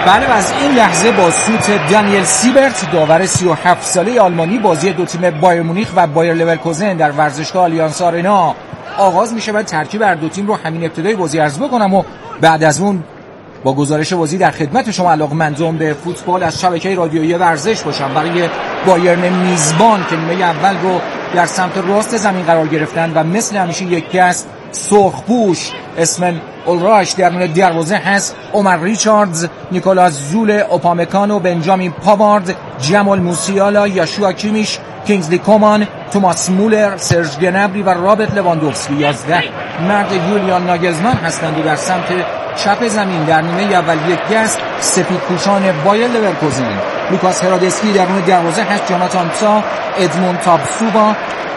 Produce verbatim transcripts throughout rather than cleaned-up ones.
بله و از این لحظه با سوت دانیل سیبرت داور سی و هفت ساله آلمانی بازی دو تیم بایر مونیخ و بایر لورکوزن در ورزشگاه آلیانس آرنا آغاز میشه و ترکیب هر دو تیم رو همین ابتدای بازی عرض بکنم و بعد از اون با گزارش بازی در خدمت شما علاقه‌مندان به فوتبال از شبکه رادیویی ورزش باشم. برای بایرن میزبان که نیمه اول رو در سمت راست زمین قرار گرفتن و مثل همیشه یک کس سرخپوش اسمن اولرایش در مورد دروازه هست، عمر ریچاردز، نیکولاس زوله، اوپامکانو، بنجامین پاوارد، جمال موسیالا، یاشوا کیمیش، کینگزلی کومان، توماس مولر، سرژ گنبری و رابرت لواندوفسکی. یازده مرد یولیان ناگلزمن هستند و در سمت چپ زمین در نیمه اول یک گست سفید پوشان بایر لورکوزن لوکاس هرادسکی در مورد دروازه هست، جاناتان تا، ادمون تابسوبا،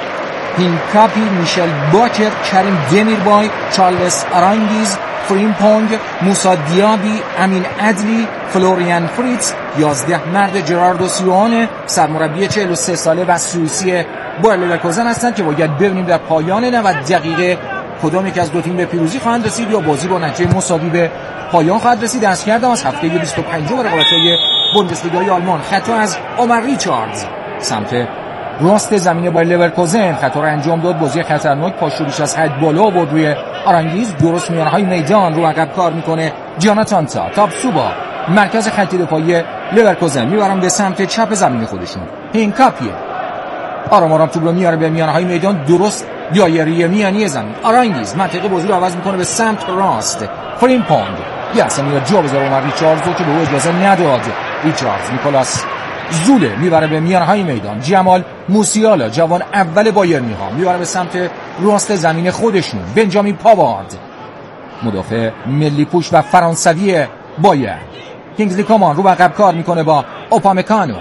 هینکاپی، میشل باکر، کریم دمیربای، چارلز آرانگیز، فریمپونگ، موسا دیابی، امین عدلی، فلوریان فریتز. یازده مرد جراردو سیوانه سرمربی چهل و سه ساله و سوئیسی بایر لورکوزن هستند که باید ببینیم در پایان نود دقیقه کدام یک از دو تیم به پیروزی خواهند رسید یا بازی با نتیجه مساوی به پایان خواهد رسید. دست کردم از هفته بیست و پنج رقابت‌های بوندسلیگای آلمان. خطا از عمر ریچاردز سمت راست زمین بایر لورکوزن، خطا را انجام داد، بازی خطرناک، پاش رو بیش از حد بالا آورد روی آرانگیز، درست میانهای میدان رو عقب کار میکنه جاناتان تا. تابسوبا مرکز خط دفاعی لورکوزن میبرن به سمت چپ زمین خودشون. هینکاپیه آرام آرام توپ رو میاره به میانهای میدان، درست دایره میانی زمین. آرانگیز منطقه بازی رو عوض میکنه به سمت راست. فریمپونگ یه اصلا میاد جا بذاره عمر ریچاردز رو که به او اجازه نداد. ریچاردز نیکولاس زوله میبره به میانهای میدان. جمال موسیالا جوان اول بایرنی ها میبره به سمت راست زمین خودشون. بنجامین پاوارد مدافع ملی پوش و فرانسوی بایر. کینگزلی کومان رو عقب کار میکنه با اوپامکانو.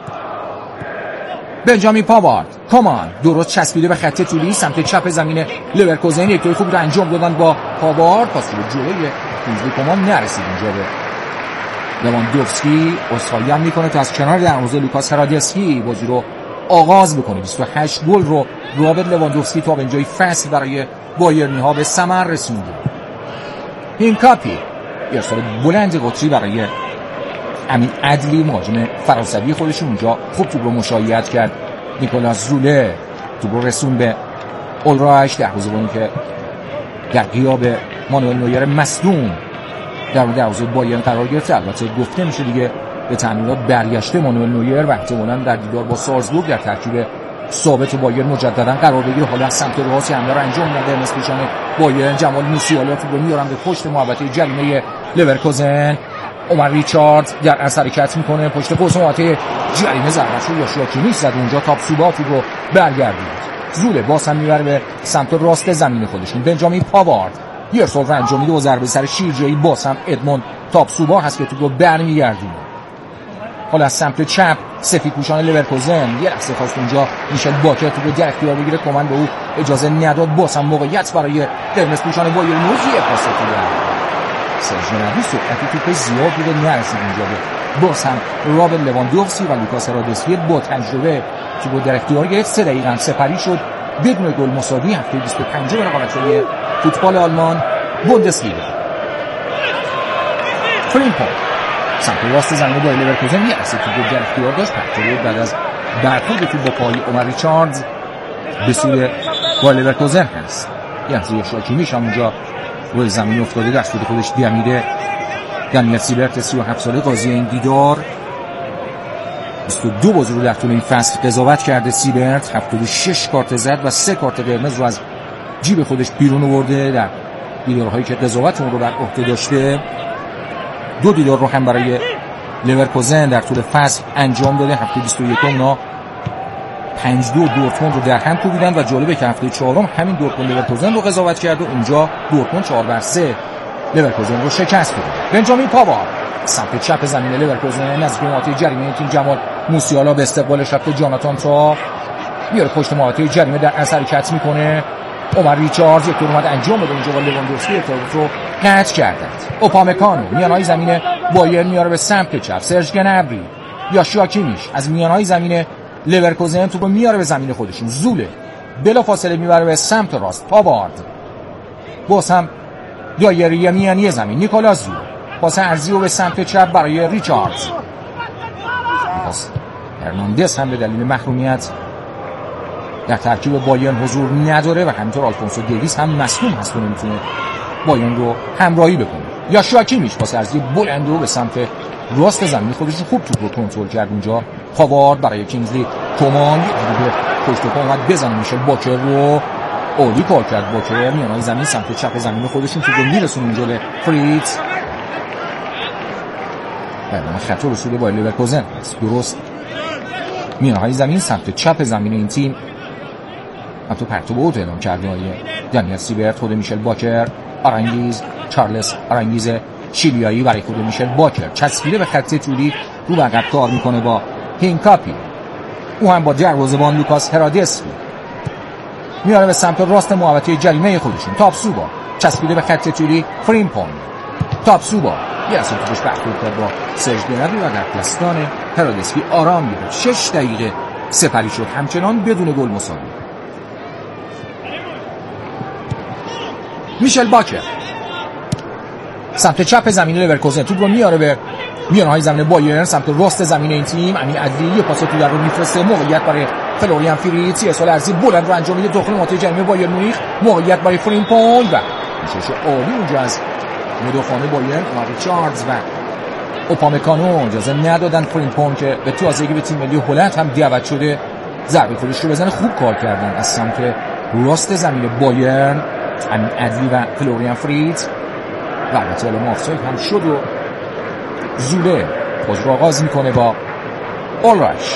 بنجامین پاوارد، کومان درست چسبیده به خط طولی سمت چپ زمین لورکوزن. یک توی خوب رو انجام دادن با پاوارد، پاس رو جلوی کینگزلی کومان نرسید اینجا به لواندوفسکی. اسخایی هم میکنه تا از کنار دروازه لوکاس هرادسکی بازی رو آغاز بکنه. بیست و هشت گل رو رابرت لواندوفسکی تا به اینجای فصل برای بایرنی ها به ثمر رسونده. هینکاپی ارسال بلند قطری برای امین عدلی مهاجم فرانسوی خودشون، اونجا خوب توپ رو مشایعت کرد. نیکولاس زوله توپ رو رسون به اولرایش، دروازه‌بانی که در غیاب مانوئل نویر مصدوم در دروازه بایرن قرار گرفته. البته گفته میشه دیگه به تعمیرات برگشته مانوئل نویر و احتمالاً در دیدار با سالزبورگ در ترکیب ثابت بایرن مجددا قرار بگیره. حالا از سمت راست حمله رو انجام میده مسپوشان بایرن. جمال موسیالا توپ رو میارن به پشت محوطه جریمه لورکوزن. عمر ریچاردز در اثر حرکت میکنه پشت پست محوطه جریمه، ضربه‌اش رو یاشوا کیمیش زد اونجا. تابسوبا توپ رو برگردید. زوله باز هم میبره به سمت راست زمین خودشون. بنجامین پاوارد یه ارسال رو انجام میده و ضربه سر شیرجه‌ای باز هم ادمون تابسوبا هست که توپ رو برمیگردونه. حالا از سمت چپ سفید پوشان لورکوزن یه لحظه خواست اونجا میشل باکر توپ رو در اختیار بگیره، کومن به او اجازه نداد. باز هم موقعیت برای قرمز پوشان بایر مونیخ. پاس خوبه سرژ گنبری، سرعت توپ زیاد بوده نرسید اونجا به باز هم رابرت لواندوفسکی و لوکاس هرادسکی با تجربه توپ رو در اختیار گرفت. سه دقیقه سپری شد بدون گل مساوی. هفته بیست و پنج رقابت‌های فوتبال آلمان بوندسلیگا. فریمپونگ سمت راست زمین بایر لورکوزن یه اصلا توپ در اختیار داشت. پرتو بعد از برخورد توپ با پای عمر ریچاردز به سوی بایر لورکوزن هست. یه اصلا یاشوا کیمیش هم اونجا روی زمین افتاده، دست به خودش دمیده. دانیل سیبرت سی و هفت ساله قاضی این دیدار بیست و دو بازی رو در طول این فصل قضاوت کرده. سیبرت هفتاد و شش کارت زد و سه کارت قرمز رو از جیب خودش بیرون آورده در دیدارهایی که قضاوت اون رو بر عهده داشته. دو دیدار رو هم برای لورکوزن در طول فصل انجام داده. هفته بیست و یک اونا پنج دو دورتموند رو در هم کوبیدن و جالبه که هفته چهارم همین دورتموند لورکوزن رو قضاوت کرده. اونجا دورتموند چهار بر سه لورکوزن رو شکست داد. بنجامین پاوارد سمت چپ زمین لورکوزن نزدیک محوطه جریمه تیم. جمال موسیالا به استقبالش رفته. جاناتان تا میاره پشت محوطه جریمه در اثر حرکت میکنه. عمر ریچاردز یک طور اومد انجام بده اونجا با لواندوفسکی ارتباط رو قطع کردند. اوپامکانو میانهای زمین بایر میاره به سمت چپ. سرژ گنبری، یاشوا کیمیش از میانهای زمین لورکوزن توپ رو میاره به زمین خودشون. زوله بلافاصله میبره به سمت راست. پاوارد باز هم دایره میانی زمین. نیکولاس زوله پاس عرضی و به سمت چپ برای ریچاردز. پاس هرناندز هم به دلیل محرومیت در ترکیب بایرن حضور نداره و همینطور آلفونسو دیویس هم مصدوم هست و نمیتونه بایرن رو همراهی بکنه. یا شاکیمیش پاس عرضی بلند رو به سمت راست زمین خودش خوب توپ رو کنترل کرد اونجا. پاوارد برای کینگزلی کومان به پشت پا اومد بزنه میشل باکر رو عالی کار کرد. باکر میانهای زمین سمت چپ زمین خودشون توپ رو میرسونه اونجا به فریتز. بعدم خطا رسول بایر لورکوزن است. درست میانهای زمین سمت چپ زمین این تیم حتی پرتو اوت اعلام کرده های دانیل سیبرت. خود میشل باکر آرنگیز چارلز آرنگیز شیلیایی برای خود میشل باکر چسبیده به خط طولی رو به عقب کار میکنه با هینکاپی. او هم با دروازه‌بان لوکاس هرادسکی میاره به سمت راست محوطه جریمه خودشون. تاپسوبا چسبیده به خط طولی فریمپونگ. تاپسوبا یه اصلا توش برخورد کرد با سرج گنبی و در دستان هرادسکی آرام گرفت. شش دقیقه سپری شد همچنان بدون گل مساوی. میشل باکر سمت چپ زمین لورکوزن توپ رو میاره به میانهای زمین بایرن سمت راست زمین این تیم. امین عدلی یه پاس تو در رو میفرسته. موقعیت برای فلوریان فریتز. ارسال عرضی بلند رو انجام میده داخل محوطه جریمه بایر مونیخ. موقعیت برای فریمپونگ و میشه عالی اونجا از مدافعان بایرن و ریچاردز و اوپامکانو اجازه ندادن فریمپونگ که به تازگی به تیم ملی هلند هم دعوت شده ضربه خودش رو بزنه. خوب کار کردن از سمت راست زمین بایرن امین عدلی و فلوریان فریتز. و البته الان آفساید هم شد و زوله باز رو آغاز میکنه با اولرایش.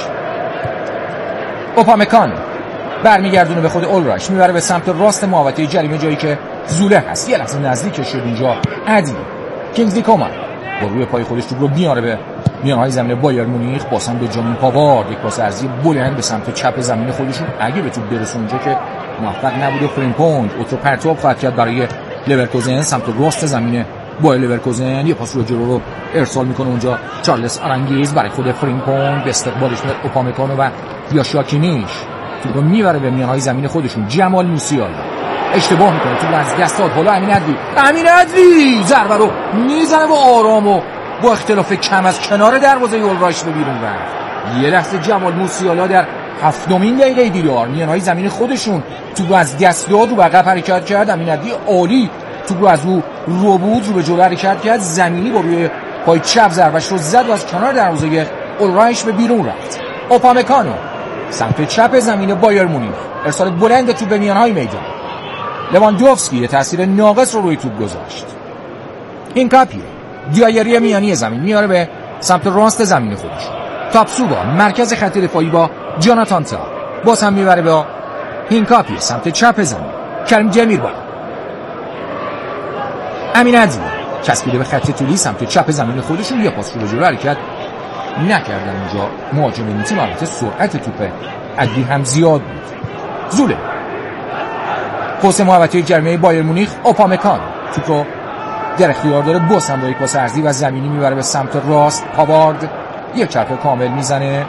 اوپامکان برمیگردونه به خود اولرایش میبره به سمت راست محوطه جریمه جایی که زوله هست. یه لحظه نزدیک شد اینجا عدلی. کینگزلی کومان با روی پای خودش توپ رو میاره به میانهای زمین بایر مونیخ. باسم به جامین پاوارد یک پاس عرضی بلند به سمت چپ زمین خودشون. اگه به توپ برسه اونجا که موفق نبوده فریمپونگ اوتو پرتاب خواهد کرد برای لورکوزن سمت راست زمین بایر لورکوزن. یه پاس رو جلو رو ارسال میکنه اونجا چارلز آرنگیز برای خود فریمپونگ. به استقبالش میاد اوپامکانو و یاشیا کیمیش توپ رو میبره به میانهای زمین خودشون. جمال موسیالا اشتباه میکنه توپ از دست داد. حالا امین عدلی امین عدلی ضربه رو میزنه با آرام و با اختلاف کم از کنار دروازه اولرایش به بیرون رفت. یه لحظه جمال موسیالا در هفتمین دقیقه دیدار میانهای زمین خودشون توپ از دست داد و به عقب حرکت کرد. امین عدلی عالی توپ رو از او رو بود رو به جلو حرکت کرد. زمینی با روی پای چپ ضربش رو زد و از کنار دروازه اولرایش به بیرون رفت. اوپامکانو سمت چپ زمین بایر مونیخ ارسال بلند توپ به میانهای میدان. لواندوفسکی تاثیر ناقص رو روی توپ گذاشت. این کاپی دیایری میانی زمین میاره به سمت راست زمین خودش. تاپسوبا مرکز خط دفاعی با جاناتان تا باز هم میبره با هینکاپی سمت چپ زمین. کریم دمیربا امین عدلی چسبیده به خط طولی سمت چپ زمین خودشون. یه پاس رو به جلو حرکت نکردن اونجا مهاجم تیم. البته سرعت توپ عدلی هم زیاد بود. زوله پاس محوطه جریمه بایر مونیخ. اوپامکان توپ رو در اختیار داره. باز هم با یک پاس عرضی و زمینی میبره به سمت راست. پاوارد یک چرخه کامل میزنه.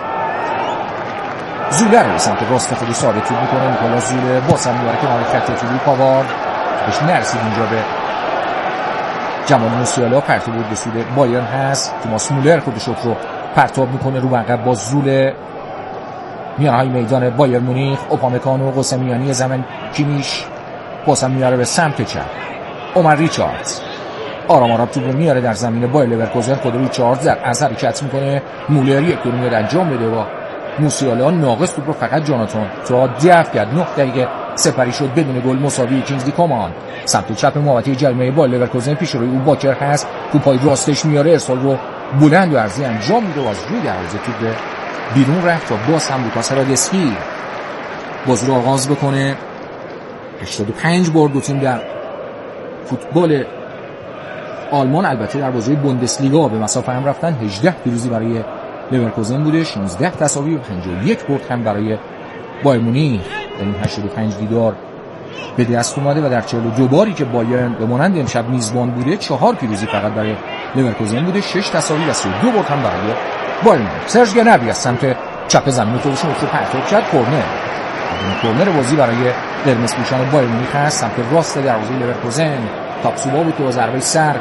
زوله رو به سمت راست خودی ثابت توپ میکنه. نیکولاس زوله باز هم میبره کنار خط طولی. پاوارد بهش نرسید اینجا به جمال موسیالا. پرتاب بود به سود بایرن هست. توماس مولر خودش رو پرتاب میکنه رو به عقب با زوله. میانهای میدان بایر مونیخ. اوپامکانو قسمیانی زمین کیمیش باز هم میاره به سمت چپ. عمر ریچاردز آرام آرام توپ رو میاره در زمین بایر لورکوزن. خود ریچاردز در از حرکت میکنه. مولر یک دور میاد انجام بده با موسیالا. ناقص توپ رو فقط جاناتان تا دفع کرد. نه دقیقه سپری شد بدون گل مساوی. کینگزلی کومان سمت چپ محوطه جریمه بایر لورکوزن پیش روی اون باکر هست. توپ پای راستش میاره. ارسال رو بلند و عرضی انجام میده و از روی دروازه توپ بیرون رفت و باز هم لوکاس هرادسکی بازی رو آغاز بکنه. هشتاد و پنج بار دو تیم در فوتبال آلمان البته در بازی بوندسلیگا به مسافه هم رفتن. هجده پیروزی برای لورکوزن بوده. شانزده تساوی و پنجاه و یک برد هم برای بایر مونیخ در این هشتاد و پنج دیدار به دست اومده و در چهل و دو باری که بایرن به مانند امشب میزبان بوده چهار پیروزی فقط برای لورکوزن بوده. شش تساوی و سی و دو برد هم برای بایرن. سرج گنبری از سمت چپ زمین خودشون رو پرتاب کرد. کورنر کورنر بازی برای قرمز پوشان بایر مونیخ هست. سمت راست دروازه لورکوزن. تاپسوبا بود که با ضربه سر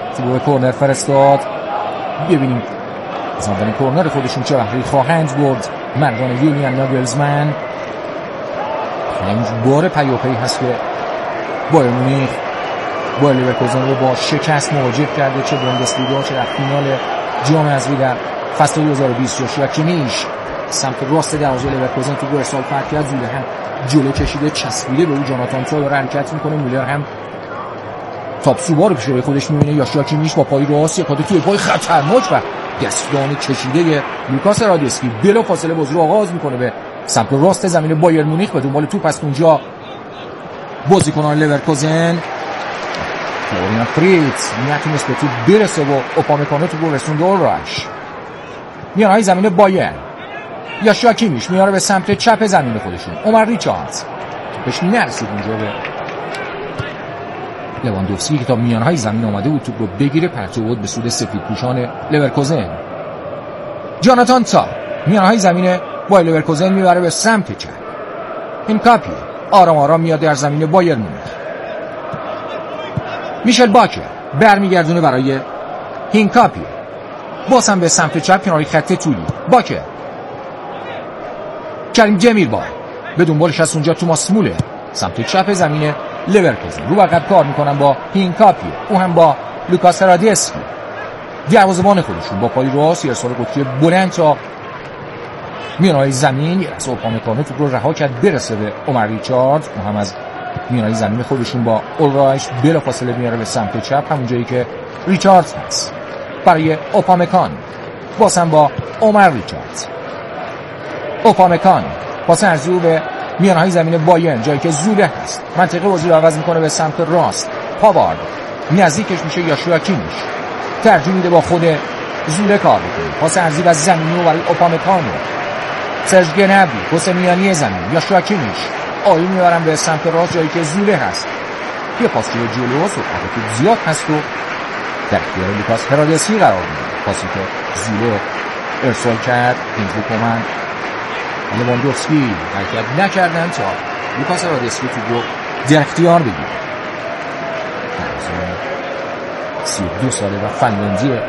تو به کورنر فرستاد. ببینیم از اولین کورنر خودشون چه وقتی خواهند برد مردان یولیان ناگلزمن. پنج بار پیاپی هست که بایر مونیخ بایر لورکوزن رو با شکست مواجه کرده، چه بوندسلیگا چه در فینال جام حذفی در فصل دو هزار و بیست. جاشوا کیمیش سمت راست دروازه لورکوزن تو گل ارسال فرد کرد، زوله هم جلو کشیده چسبیده به او. جاناتان تا داره حرکت میکنه، مولر هم تاپ سوبا رو پیش روی خودش میبینه. جاشوا کیمیش با پای راست یک توی پای خطرناک و دستان کشیده لوکاس رادسکی بلا فاصله بازی رو آغاز میکنه به سمت راست زمین بایر مونیخ. به دنبال توپ است اونجا بازیکنان لورکوزن. فلوریان فریتز نتونست به توپ برسه و اوپامکانو تو رسوند اولرایش. میان های زمین بایر. جاشوا کیمیش میاره به سمت چپ زمین خودشون. عمر ریچاردز توپش نرسید اونجا به لواندوفسکی که تا میان های زمین اومده بود توپ رو بگیره، پرتو بود به سود سفید پوشان لورکوزن. جاناتان تا میان های زمین بایر لورکوزن میبره به سمت چپ. این کاپی آرام آرام میاد در زمین بایر مونیخ. میشل باکر برمیگردونه برای هینکاپی، باز هم به سمت چپ کناری خط طولی. باکر، کریم جمیربای به دنبالش از اونجا توماس مولر سمت چپ زمین لورکوزن. رو عقب کار میکنن با هینکاپی، او هم با لوکاس رادسکی. دروازه‌بان خودشون با پای راست ارسال قطری بلند تا میانهای زمین. یه رسو اوپامکانو توپ رو رها کرد برسه به عمر ریچارد. او هم از میانهای زمین خودشون با اولرایش بلا فاصله میاره به سمت چپ، همون جایی که ریچارد هست. برای اوپامکان، باز هم با عمر ریچارد. اوپامکان پاس ارزو به میانهای زمین بایرن، جایی که زوله هست. منطقه بازی رو عوض میکنه به سمت راست. پاوارد نزدیکش میشه جاشوا کیمیش، ترجیح میده با خود زوله کار بکنه. پاس ارزی و زمینی رو برای اوپامکانو. سرژ گنبری پاس میانی زمین. جاشوا کیمیش آیو میبرن به سمت راست، جایی که زوله هست. یه پاس جلو جلو سرعت توپ زیاد هست و در اختیار لوکاس رادسکی قرار میده. پاسی که زوله ارسال کرد این کومن لواندوفسکی حرکت نکردن تا لوکاس رادسکی تو رو در اختیار بگیره. سی و دو ساله و فنلندیه.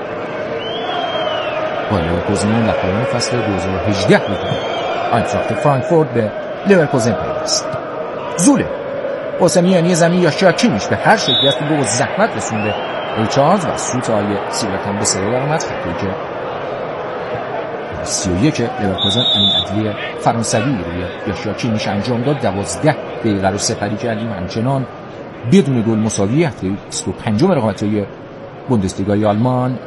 با لورکوزن در پایان فصل دو هزار و هجده بود آینتراخت فرانکفورت به لورکوزن پیوست. زوله واسه میانی زمین جاشوا کیمیش به هر شکلی از تو با زحمت رسونده ریچاردز و سوت های سیورکان به سری در اومد. خطایی که سی و یک لورکوزن این عدلی فرانسوی روی جاشوا کیمیش انجام داد. دوازده دقیقه رو سپری کردیم، همچنان بدون گل مساوی. هفته بیست و پنجم رقابت‌های بوندسلیگای آلمان.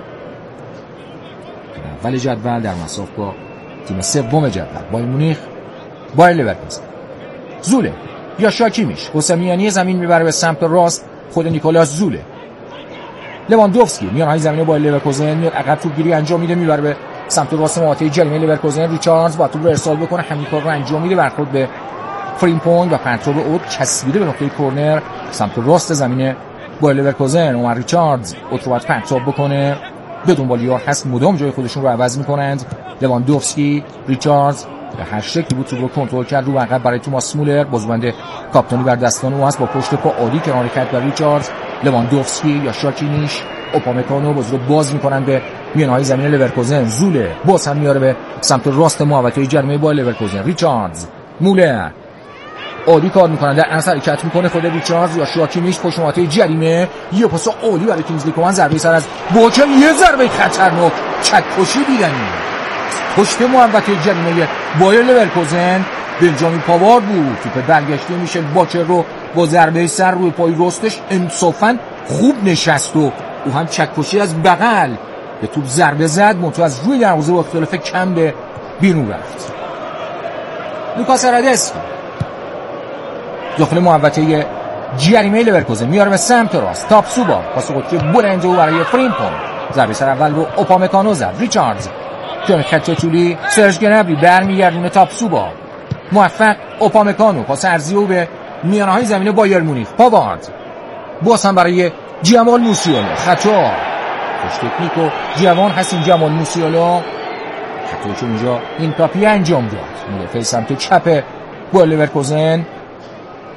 اول جدول در مساف با تیم سوم جدول بایر مونیخ بایر لورکوزن. زوله جاشوا کیمیش حسمیانی زمین میبره به سمت راست. خود نیکولاس زوله. لواندوفسکی میانهای زمین بایر لورکوزن میاد عقب توپگیری انجام میده، میبره به سمت راست محوطه جریمه لورکوزن. ریچاردز با توپ رو ارسال بکنه، همین کار رو انجام میده، برخورد به فریمپونگ و پرتاب اوت چسبیده به نقطه کورنر سمت راست زمین بایر لورکوزن. عمر ریچاردز اوت رو باید پرتاب بکنه، به دنبال یار هست، مدام جای خودشون رو عوض میکنند. لواندوفسکی، ریچاردز به هر شکلی بود توپ رو کنترل کرد، رو عقب برای توماس مولر، بازوبند کاپیتانی بر دستان او هست، با پشت پا عالی کنار کرد بر ریچاردز. لواندوفسکی، جاشوا کیمیش، اوپامکانو بازی رو باز میکنن به میانهای زمین لورکوزن. زوله باز هم میاره به سمت راست محوطه جریمه با لورکوزن. ریچاردز، مولر عالی کار میکنن، در اثر حرکت میکنه خود ریچاردز. جاشوا کیمیش پشت محوطه جریمه، یه پاس عالی برای کینگزلی کومن، ضربه سر از باکر، یه ضربه خطرناک چکشی دیدنی پشت محوطه جریمه بایر لورکوزن. بنجامین پاوارد بود توپ برگشته میشه باکر رو با ضربه سر روی پای راستش انصافا خوب نشست و او هم چکشی از بغل به توپ ضربه زد، منتها از روی دروازه با اختلاف کم به بیرون رفت. لوکاس رادسکی داخل محوطه جریمه لورکوزن میاره به سمت راست. تاپ سوبا پاس قطری بلند او برای فریمپونگ، ضربه سر اول رو اوپامکانو زد. ریچاردز کنار خط طولی، سرژ گنبری برمیگردونه تاپ سوبا، موفق. اوپامکانو پاس ارزی او به میانهای زمین بایر مونیخ. پاوارد باز هم برای جمال موسیالا، خطا خوش تکنیک و جوان هست این جمال موسیالا، خطایی که اونجا این کاپی انجام داد. مدافع سمت چپ بایر لورکوزن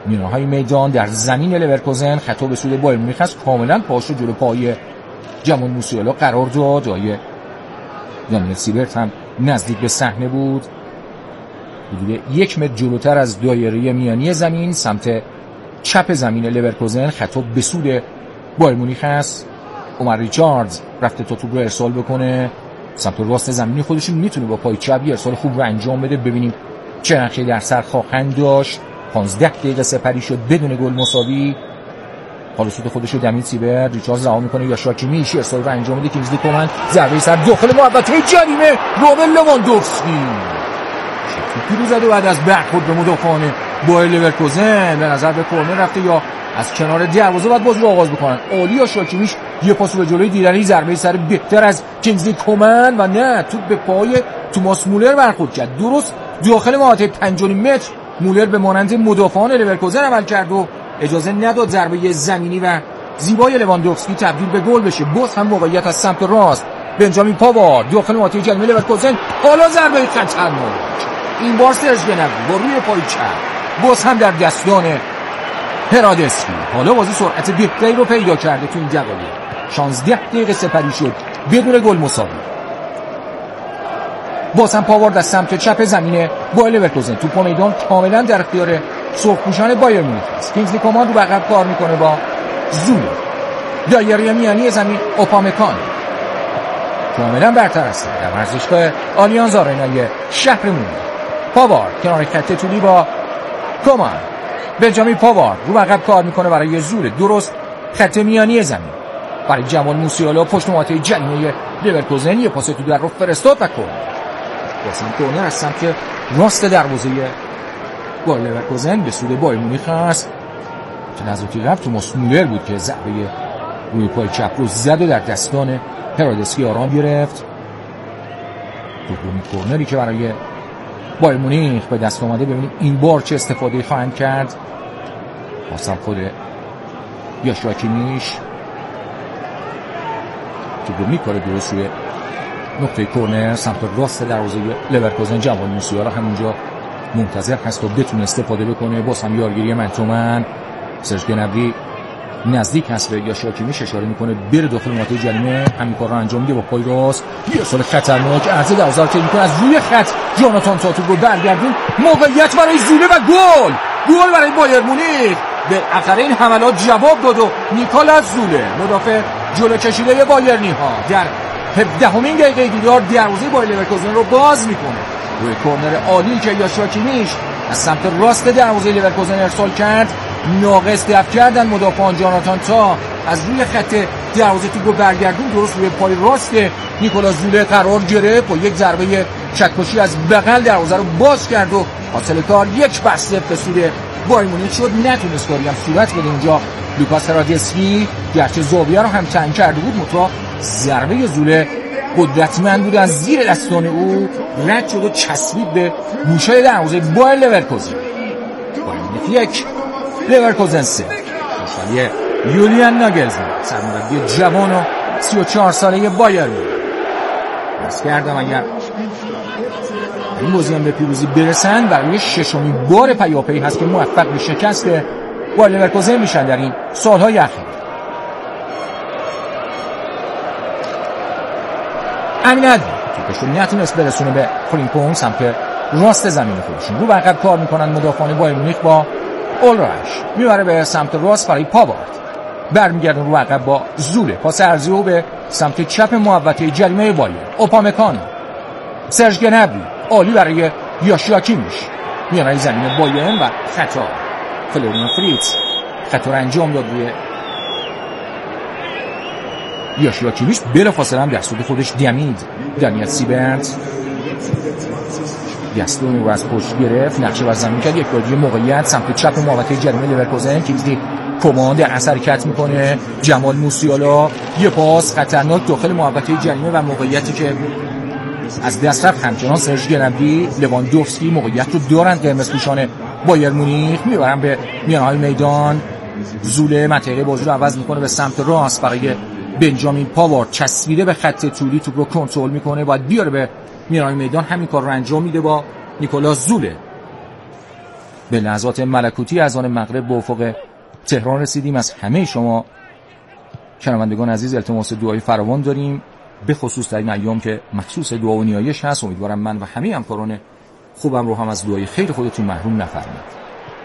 میانه‌های میدان در زمین لورکوزن. خطا به سوی بایر مونیخ است، کاملا پاشو جلو پای جمال موسیالا قرار داد. جای دانیل سیبرت هم نزدیک به صحنه بود، حدود یک متر جلوتر از دایره میانی زمین سمت چپ زمین لورکوزن. خطا به سود بایر مونیخ است. عمر ریچاردز رفته تا توپ رو ارسال بکنه سمت راست زمین خودشون، میتونه با پای چپ ارسال خوب رو انجام بده. ببینیم چه نقشه‌ای در سر خواهند داشت. پانزده دقیقه سپری شد بدون گل مساوی. حالا سوت خودش رو دمید سیبر، ریچاردز رها میکنه یا شاکیمیش ارسال رو انجام میده. کینگزلی کومن ضربه سر داخل محوطه جریمه. روبن لواندوفسکی توپی رو زد و بعد از برخورد به مدافعان بایر لورکوزن به نظر به کرنر رفته یا از کنار دروازه باید بازی رو آغاز بکنن. عالی یا شاکیمیش یه پاس به جلوی دیدنی، ضربه سر بهتر از کینگزلی کومن و نه توپ به پای توماس مولر برخورد کرد. درست داخل محوطه پنج و نیم متر مولر به مانند مدافعان لورکوزن عمل کرد و اجازه نداد ضربه زمینی و زیبای لواندوفسکی تبدیل به گل بشه. باز هم موقعیت از سمت راست بنجامین پاوارد داخل محوطه جریمه لورکوزن. حالا ضربه خطرناک، این بار سرژ گنبری با روی پای چپ، باز هم در دستان هرادسکی. حالا بازی سرعت بهتری رو پیدا کرده تو این دقایق. شانزده دقیقه سپری شد بدون گل مساوی. باز هم پاوارد از سمت چپ زمین بایر لورکوزن. توپ میدان کاملا در اختیار سرخپوشان بایر مونیخ است. کینگزلی کومان رو به عقب کار میکنه با زوله. دایره میانی زمین اوپامکان کاملا برتر است در ورزشگاه آلیانز آرنای شهر مونیخ. پاوارد کنار خط طولی با کومان. بنجامین پاوارد رو به عقب کار میکنه برای زوله. درست خط میانی زمین برای جمال موسیالا پشت محوطه جریمه لورکوزن. یه پاس تو در رو فرستاد و کرنر. واسه کرنر از سمت راست دروازه بایر لورکوزن به سود بایر مونیخ است. چند از وقتی قبل توماس مولر بود که ضربه روی پای چپ رو زد و در دستان هرادسکی آرام گرفت. دومین کرنری که برای بایر مونیخ به دست اومده. ببینیم این بار چه استفاده خواهند کرد. واسه خود یاشوا کیمیش که میکنه درست روی نقطه کرنر سمت راست دروازه لورکوزن. جمال موسیالا همونجا منتظر هست و بتونه استفاده بکنه. باز هم یارگیری من تو من. سرژ گنبری نزدیک هست به یاشوا کیمیش، اشاره میکنه بره داخل محوطه جریمه. همین کار رو انجام میده با پای راست. یه ارسال خطرناک عرضه دروازه که میکنه از روی خط. جاناتان تاتو رو برگردون. موقعیت برای زوله و گل. گل برای بایر مونیخ. بالاخره این حملات جواب داد و نیکولاس زوله مدافع جلو کشیده بایرنی ها در هفدهمین دقیقه دیدار دروازه بایر لورکوزن رو باز میکنه. روی کرنر عالی که یاشوا کیمیش از سمت راست دروازه لورکوزن ارسال کرد. ناقص دفع کردن مدافعان جاناتان تا از روی خط دروازه توپ رو برگردون. درست روی پای راست نیکولاس زوله قرار گرفت و یک ضربه چکشی از بغل دروازه رو باز کرد و حاصل کار یک بسته به سود بایر مونیخ شد. نتونست کاری هم صورت بده اینجا لوکاس هرادسکی، گرچه زاویه رو هم تنگ کرده بود، متأ ضربه زوله قدرتمند بود، از زیر دستان او رد شد و چسبید به گوشه دروازه بایر لورکوزن. بایر مونیخ یک لورکوزن سه. خوشحالی یولیان ناگلزمن سرمربی جوان و سی و چهار ساله بایر مونیخ. بس کردم اگر این بازی هم به پیروزی برسن برای ششمین بار پیاپی هست که موفق به شکست بایر لورکوزن میشن در این سالهای اخیر. امین عدلی توپشون نتونست برسونه به فریمپونگ سمت راست زمین خودشون. رو به عقب کار میکنن مدافعان بایر مونیخ با اولرش. میبره به سمت راست برای پاوارد. برمیگردن رو عقب با زوله. پاس ارضی رو به سمت چپ محوطه جریمه بایر. اوپامکانو. سرژ گنبری عالی برای یاشوا کیمیش. میانه زمین بایر و خطا. فلوریان فریتز خطا رو انجام داد روی یاشوا کیمیش. بلافاصله هم دست خودش دمید. دانیل سیبرت دستون رو از پشت گرفت، نقشه بر زمین کرد. یک بازی موقعیت سمت چپ محوطه جریمه لورکوزن. کینگزلی کومان در اثر حرکت میکنه. جمال موسیالا یه پاس خطرناک داخل محوطه جریمه و موقعیتی که از دست رفت. همچنان سرژ گنبری، لواندوفسکی موقعیت رو دارن. قرمزپوشان بایر مونیخ میبرن به میانه‌های میدان. زوله منطقه بازی رو عوض میکنه به سمت راست برای بنجامین پاوارد. چسبیده به خط طولی توپ رو کنترل میکنه، باید بیاره به میانه‌های میدان. همین کار رو انجام میده با نیکولاس زوله. به لحظات ملکوتی از آن مغرب به افق تهران رسیدیم. از همه شما شنوندگان عزیز التماس دعای فراوان داریم، به خصوص در این ایام که مخصوص دعا و نیایش هست. امیدوارم من و همه همکاران خوبم رو هم از دعای خیر خودتون محروم نفرمایید.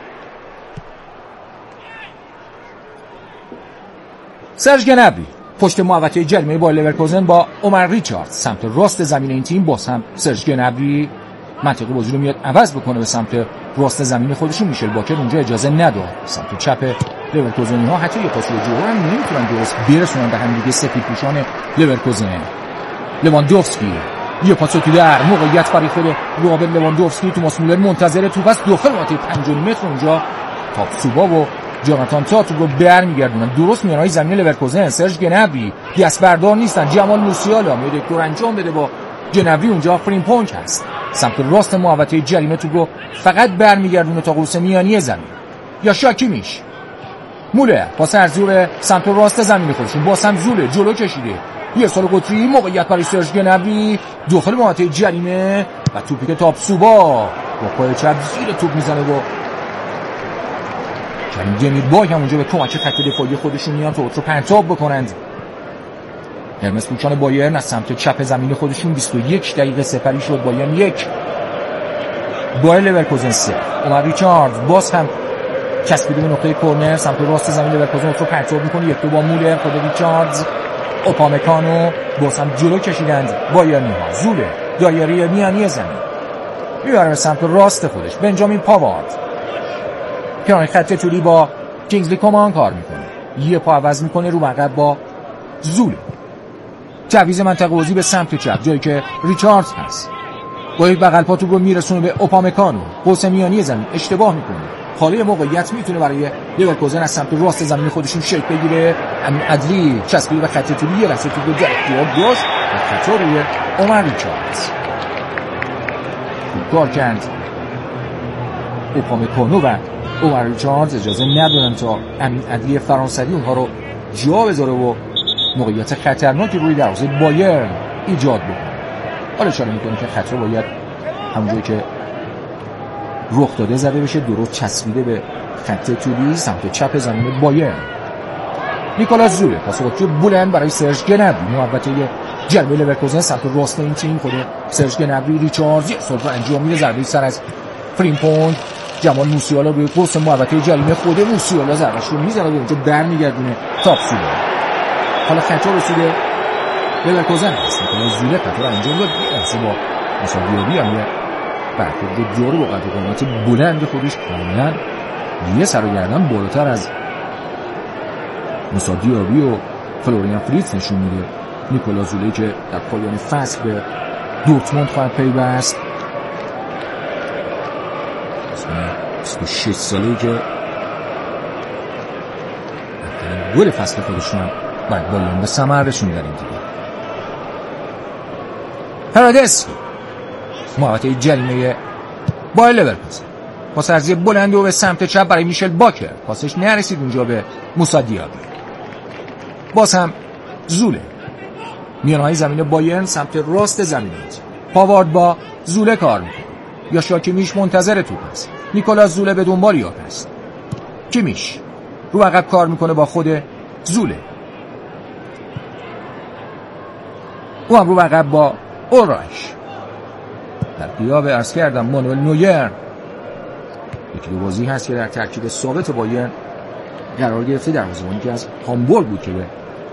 سرژ گنبری پشت محوطه جریمه بایر لورکوزن با عمر ریچارد سمت راست زمین این تیم. باز هم سرژ گنبری منطقه بازی رو میاد عوض بکنه به سمت راست زمین خودشون. میشل باکر اونجا اجازه نداد سمت چپ لورکوزنی ها حتی یه پاسی جوهر هم نمیتونن درست برسونن به هم دیگه سفید پوشان لورکوزن. لواندوفسکی یه پاس تو در موقعیت برای خود رابر لواندوفسکی. توماس مولر منتظر توپ است داخل منطقه پنج متر. اونجا تاپسوبا و جاناتان تا تو رو برمیگردونن درست میانهای زمین لورکوزن. سرژ گنبری دست بردار نیستن. جمال موسیالا میاد یک دور انجام بده با گنبری. اونجا فریمپونگ هست سمت راست محوطه جریمه تو رو فقط برمیگردونه تا قوس میانی زمین. یا شاکیمیش مولر پاس ارزی به سمت راست زمین خودشون. باز هم زوله جلو کشیده. یه سال قطری موقعیت برای سرژ گنبری داخل محوطه جریمه و توپی که تاپسوبا با پای چپ زیر توپ میزنه و کریم دمیربای هم اونجا به کمک خط دفاعی خودشون میان تا رو پرتاب بکنند. هرمس پوچان بایرن از سمت چپ زمین خودشون بیست و یک دقیقه سپری شد. بایرن یک بایر لورکوزن سه. عمر ریچارد باز هم چسبیده به نقطه کورنر سمت راست زمین لورکوزن رو پرتاب میکنه. یک دو با مولر خود ریچاردز اوپامکانو باز هم جلو کشیدند بایرنی ها. زوله دایره میانی زمین میبره به سمت راست خودش. بنجامین پاوارد کنار خط طولی با کینگزلی کومان کار میکنه. یه پا عوض میکنه رو عقب با زوله. تعویض منطقه بازی به سمت چپ جایی که ریچارد هست. با یک بغل پا تو رو میرسونه به اوپامکانو. قوس میانی زمین اشتباه میکنه. خالی موقعیت میتونه برای لورکوزن از سمت راست زمین خودشون شکل بگیره. امین عدلی چسبیده به خط طولی یه لحظه تو رو در اختیار داشت و خطا روی عمر ریچارد. کار کرد اوپامکانو و عمر ریچارد اجازه ندادن تا امین عدلی فرانسوی اونها رو جا بذاره و موقعیت خطرناکی روی دروازه بایرن ایجاد بکنه. حالا اشاره میکنه که خطر باید همونجایی که رخ داده زده بشه درست چسبیده به خط طولی سمت چپ زمین بایرن. نیکولاس زوله پاس قطری بلند برای سرژ گنبری محوطه جریمه لورکوزن سمت راست این تیم. خود سرژ گنبری ریچارد یک سرعت انجام میده. ضربه سر از فریمپونگ. جمال موسیالا روی قوس محوطه جریمه خود موسیالا ضربه‌اش رو میزنه و اونجا برمیگردونه تاپسوبا. حالا خطا رسیده لورکوزن هست. نیکولاس زوله خطا رو انجام داد. اصلا با مساویابی هم برخورد جارو با قد قامت بلند خودش کاملا یه سر و گردن بالاتر از موسی دیابی و فلوریان فریتز نشون میده. نیکولاس زوله که در پایان فصل به دورتموند خواهد پیوست. بیست و شش ساله‌ای که گل فصل خودشون هم باید بایرن به ثمر رسوندن دیگه. پرادسکی محوطه جریمه بایر لورکوزن پاس ارزی بلند و به سمت چپ برای میشل باکر. پاسش نرسید اونجا به موسی دیابی. باز هم زوله میانهای زمین بایرن سمت راست زمین. پاوارد با زوله کار میکنه. یا شاکیمیش منتظر توپ است. نیکولاس زوله به دنبال یاپ است. کیمیش رو عقب کار میکنه با خود زوله. او هم رو عقب با اورایش. در قیاب عرض کردم مانوئل نویر. یکی دو بازی هست که در ترکیب ثابت بایرن قرار گرفته. در بازیکنی که از هامبورگ بود که به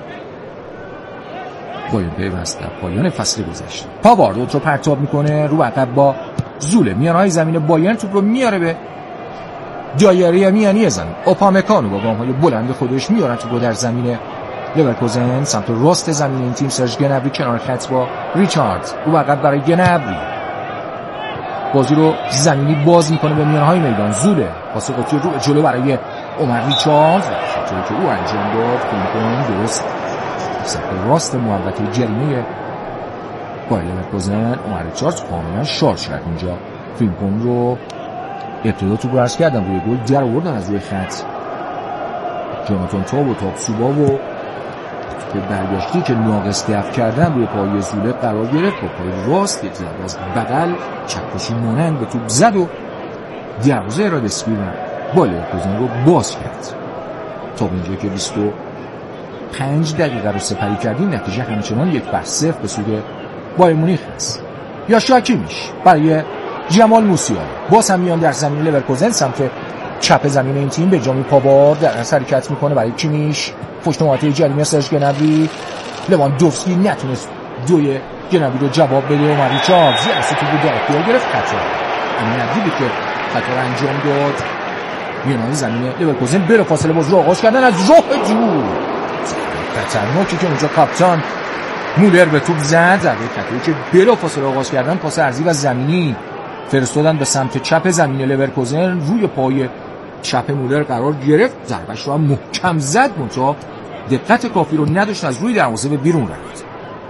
بایرن پیوست در پایان فصل گذشته. پاوارد رو پرتاب میکنه رو عقب با زوله. میانهای زمین بایرن توپ رو میاره به دایره میانی زمین. اوپامکانو با گام‌های بلند خودش میارن توپ رو در زمین لورکوزن سمت راست زمین این تیم. سرژ گنبری کنار خط با ریچارد رو عقب برای گنبری. بازی رو زمینی باز میکنه به میانهای میدان. زوله پاس قطری رو جلو برای عمر ریچارد. خطایی که او انجام داد کنون درست سمت راست محوطه جریمه بایر لورکوزن. عمر ریچارد کاملا شارژ کرد اینجا. فریمپونگ رو ابتدا تو برس کردن روی گل در آوردن از روی خط. جاناتان تا و تاپسوبا و به برگشتی که ناقص دفع کردن روی پای زوله قرار گرفت. با پای راست یک ضربه از بغل چکشی مانند به توپ زد و دروازه ارادسپی با لورکوزن رو باز کرد. تا اینجا که بیست و پنج دقیقه رو سپری کردیم نتیجه همچنان یک بر صفر به سود بایر مونیخ است. یا شاکیمیش برای جمال موسیالا باز هم میان در زمین لورکوزن سمت چپ زمین این تیم به جامی پاوار در اصل حرکت میکنه برای کیمیش پشت محوطه جریمه سرژ گنبری. لواندوفسکی نتونست دوی گنبری رو جواب بده و ریچاردز یه اصلا توی در اختیار گرفت. خطا این ندیده که خطا رو انجام داد. میان زمین لورکوزن بلافاصله باز رو آغاز کردن از راه دور خطرناکی که اونجا کاپیتان مولر به توپ زد. ضربه خطایی که بلافاصله آغاز کردن پاس عرضی و زمینی فرستادن به سمت چپ زمین لورکوزن روی پای چپ مولر قرار گرفت. ضربهش رو هم محکم زد منتها دقت کافی رو نداشت از روی دروازه به بیرون رفت.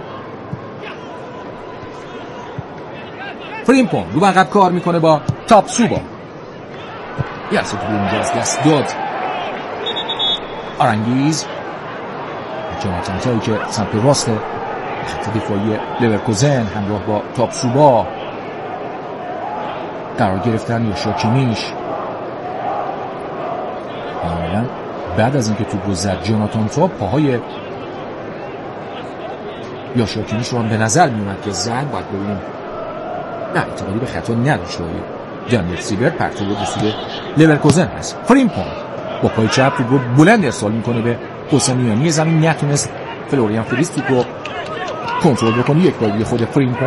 فریمپون رو عقب کار میکنه با تاپسوبا. یه اصلا تو اونجا از دست داد آرنگیز. جاناتان تایی که سمت راست خط دفاعی لورکوزن همراه با تاپسوبا قرار گرفتن. یا شاکیمیش عملا بعد از اینکه توپ رو زد جاناتان تا پاهای یا شاکیمیش رو هم به نظر میومد که زد. باید ببینیم نه اعتقادی به خطا نداشته های دانیل سیبرت. پرتو به سود لورکوزن هست. فریمپون با پای چپ رو بلند ارسال میکنه به قوس میانی زمین. نتونست فلوریان فریز توپ رو کنترل بکنه. یک بار خود فریمپون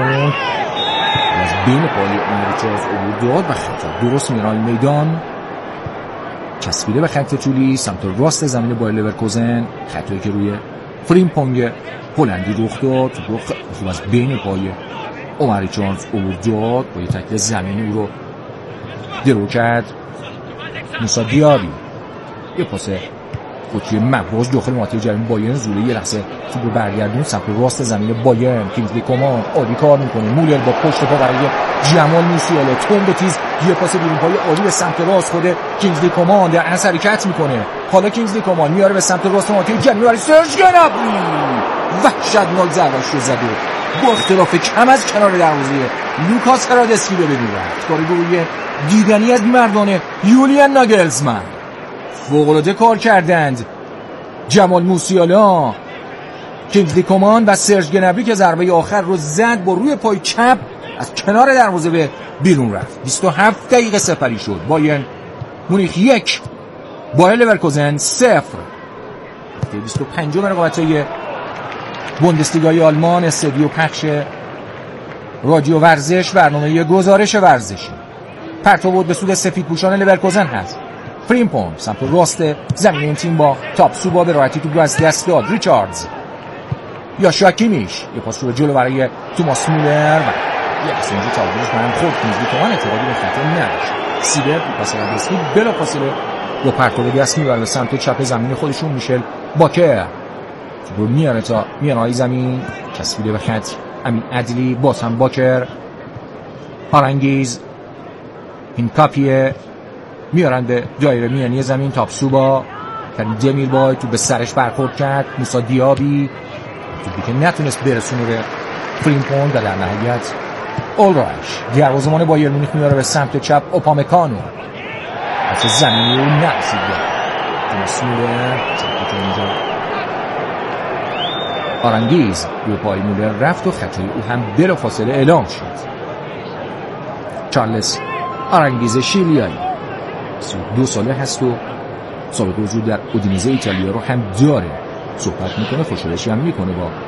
از بین پای ریچاردز عبور داد و خطا درست میران میدان چسبیده به خط طولی سمت راست زمین بایر لورکوزن. خطایی که روی فریمپونگ هلندی رخ داد. توپ خوب از بین پای عمر ریچاردز عبور داد با یه تکل زمینی او رو درو کرد. موسی دیابی یه پاس قطعی مبراز داخل محوطه جریمه بایرن. زوله یه لحظه توپ رو برگردون سمت راست زمین بایرن. کینگزلی کومان عالی کار میکنه. مولر با پشت پا برای جمال موسیالا تند و تیز یه پاس بیرون پای عالی به سمت راست. خود کینگزلی کومان در اثر حرکت میکنه. حالا کینگزلی کومان میاره به سمت راست محوطه جریمه برای سرژ گنبری. وحشتناک ضربه‌اش رو زد با اختلاف کم از کنار دروازه لوکاس ارادسکی به بدون رفت. کارگروهی دیدنی از مردان یولیان ناگلزمن. فوق‌العاده کار کردند جمال موسیالا، کینگزلی کومان و سرژ گنبری که ضربه آخر رو زد با روی پای چپ از کنار دروازه به بیرون رفت. بیست و هفت دقیقه سپری شد. بایرن مونیخ یک بایر لورکوزن صفر. بیست و پنجم رقابت‌های بوندسلیگای آلمان. استودیو پخش رادیو ورزش برنامه گزارش ورزشی. پرتو بود به سود سفیدپوشان لورکوزن هست. فریمپون سمت راست زمین این تیم با تاپسوبا به راحتی توپ رو از دست داد. ریچاردز یا شاکیمیش یه پاس رو جلو برای توماس مولر و یه پاس اینجا تعادلش برام خورد. کینگزلی کومان اعتقادی به خطا نداشت. سیبر پاس ارادسکی بلافاصله با پرتو دست میبره به سمت چپ زمین خودشون. میشل باکر رو میاره تا میانهای زمین چسبیده به خط. امین عدلی باز هم باکر. آرنگیز این کاپیه میارن به دایره میانی زمین. تاپسوبا کریم دمیر بای تو به سرش برخورد کرد. موسی دیابی توپی که نتونست برسونه به فریمپون و در نهایت اولرایش دروازه‌بان بایر مونیخ میاره به سمت چپ. اوپامکانو از زمینی رو نرسید توماس مولر. آرنگیز روی پای مولر رفت و خطای او هم بلافاصله اعلام شد. چارلز آرنگیز شیلیایی سی و دو ساله هست و سابقه وجود در اودینزه ایتالیا رو هم داره. صحبت میکنه، خوشحالشی هم میکنه با